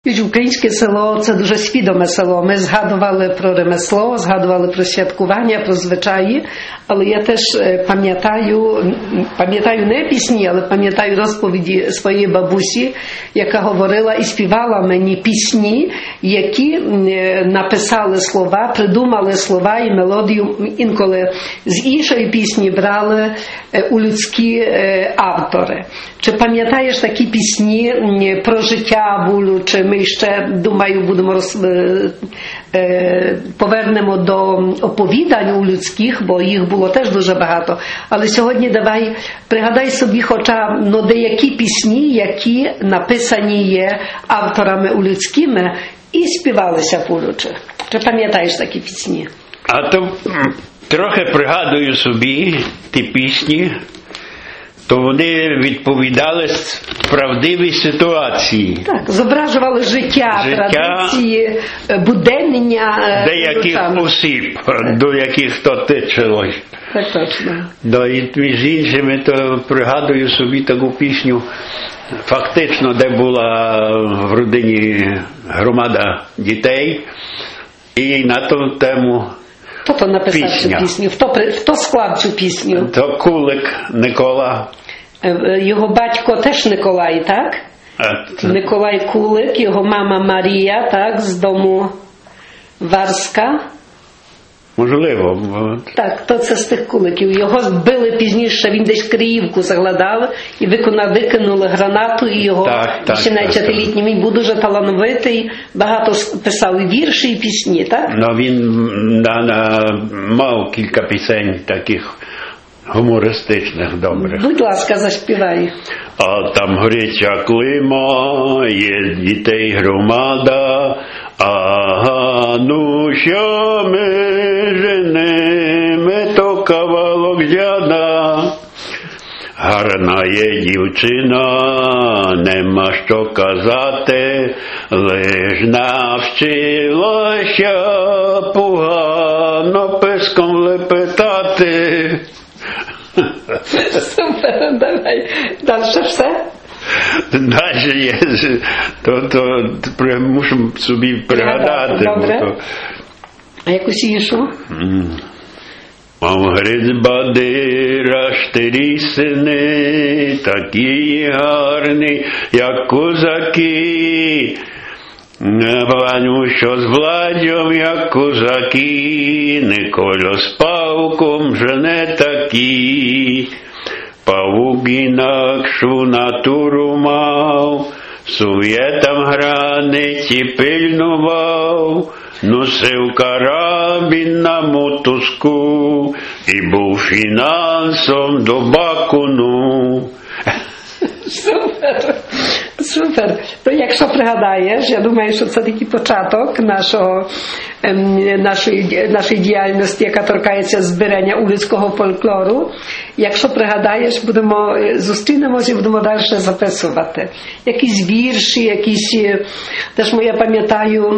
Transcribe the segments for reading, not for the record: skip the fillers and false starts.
Українське село – це дуже свідоме село. Ми згадували про ремесло, згадували про святкування, про звичаї, але я теж пам'ятаю не пісні, але пам'ятаю розповіді своєї бабусі, яка говорила і співала мені пісні, які написали слова, придумали слова і мелодію, інколи з іншої пісні брали у людські автори. Чи пам'ятаєш такі пісні про життя Булю, чи ми ще, думаю, повернемо до оповідань у людських, бо їх було теж дуже багато. Але сьогодні пригадай собі хоча деякі пісні, які написані є авторами у людськими і співалися Булючи. Чи пам'ятаєш такі пісні? А то трохи пригадую собі ті пісні, то вони відповідали правдивій ситуації. Так, зображували життя, традиції, будення деяких осіб, до яких то тичилось. Так точно. І між іншими, то пригадую собі таку пісню, фактично, де була в родині громада дітей, і на ту тему Хто написав цю пісню? Хто склав цю пісню? То Кулик Микола. Його батько теж Николай, так? Николай Кулик, його мама Марія, так, з дому Варська. Можливо. Так, то це з тих Куликів. Його збили пізніше, він десь Криївку загладав і викинули гранату, і його 17-літній. Він був дуже талановитий, багато писав і вірші, і пісні, так? Він мав кілька пісень таких гумористичних, добрих. Будь ласка, заспівай. А там горяча клима, є дітей громада, ага, ну що ми женемо, то кавалок дяда. Гарна є дівчина, нема що казати, лиш навчилася погано писком лепетати. Супер, давай. Дальше все? Далі є, то мушу собі пригадати. Добре. А якусь іншу? Мав Грицбадира штирі сини, такі гарні, як козаки. Паню, що з Владьом, як козаки, Николя з Павком же не такі. Павук інакшу натуру мав, суєтам границі пильнував, носив карабін на мотузку і був фінансом до Бакуну. Супер, супер. То якщо пригадаєш, я думаю, що це такий початок нашої діяльності, яка торкається збирання улюдського фольклору. Якщо пригадаєш, зустрінемося і будемо далі записувати. Якісь вірші, теж я пам'ятаю,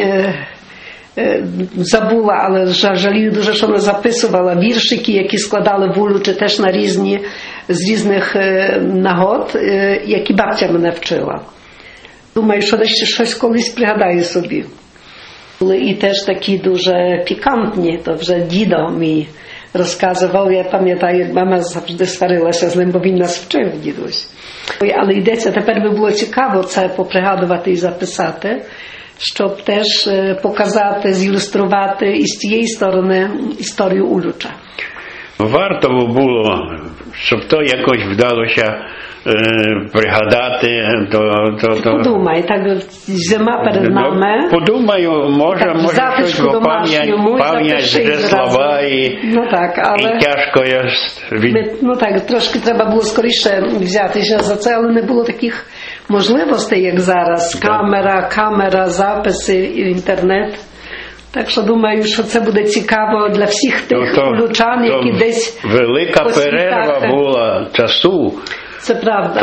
забула, але жалію дуже, що не записувала віршики, які складали Булючи теж з різних нагод, які бабця мене вчила. Думаю, що десь щось колись пригадаю собі. Були і теж такі дуже пікантні, то вже дідо мій розказував, я пам'ятаю, як мама завжди сварилася з ним, бо він нас вчив, дідусь. Але йдеться, тепер би було цікаво це попригадувати і записати, щоб теж показати, зілюструвати із цієї сторони історію Улюча. Варто було, щоб то якось вдалося пригадати. Подумай, так зима перед нами. Подумаю, може щось в пам'ять вже слова і тяжко трошки треба було скоріше взятися за це, але не було таких можливостей, як зараз. Камера, записи, інтернет. Так що думаю, що це буде цікаво для всіх тих улючан, які десь велика перерва була часу. Це правда.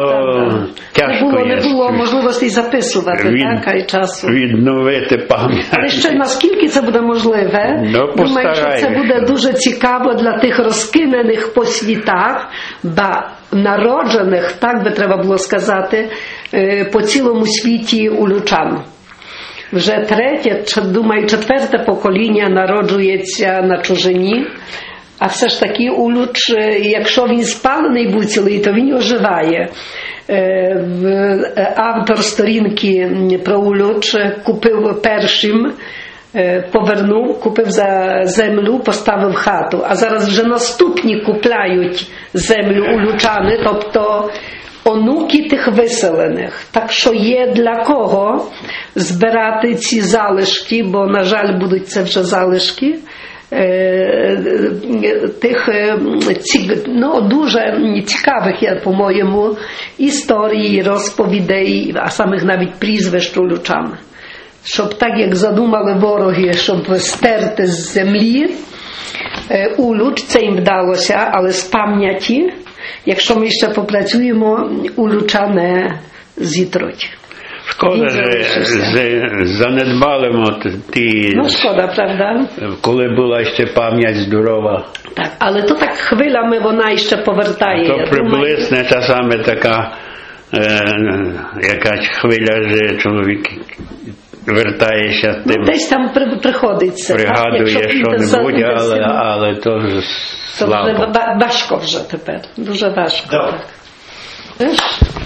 Не було можливості записувати, і часу. Відновити пам'ять. Але ще наскільки це буде можливе, думаю, що це буде дуже цікаво для тих розкинених по світах, народжених, так би треба було сказати, по цілому світі улучан. Вже третє, думаю, четверте покоління народжується на чужині, а все ж таки Улуч, якщо він спалений був цілий, то він оживає. Автор сторінки про Улуч купив першим, повернув, купив за землю, поставив хату. А зараз вже наступні купляють землю улучани, тобто онуки тих виселених. Так що є для кого збирати ці залишки, бо, на жаль, будуть це вже залишки, тих дуже цікавих, я, по-моєму, історій, розповідей, а самих навіть прізвищ улучан. Щоб так, як задумали вороги, щоб стерти з землі Улуч, це їм вдалося, але з пам'яті, якщо ми ще попрацюємо, Улуча не зітруть. Шкода, що занедбали ті... Ну, шкода, правда? Коли була ще пам'ять здорова. Так, але то так хвилями вона ще повертає. То приблизно та саме така якась хвиля, що чоловік вертається тим. Ну, десь там приходиться. Пригадує що-небудь, але то вже слабо. То вже важко вже тепер. Дуже важко. Так.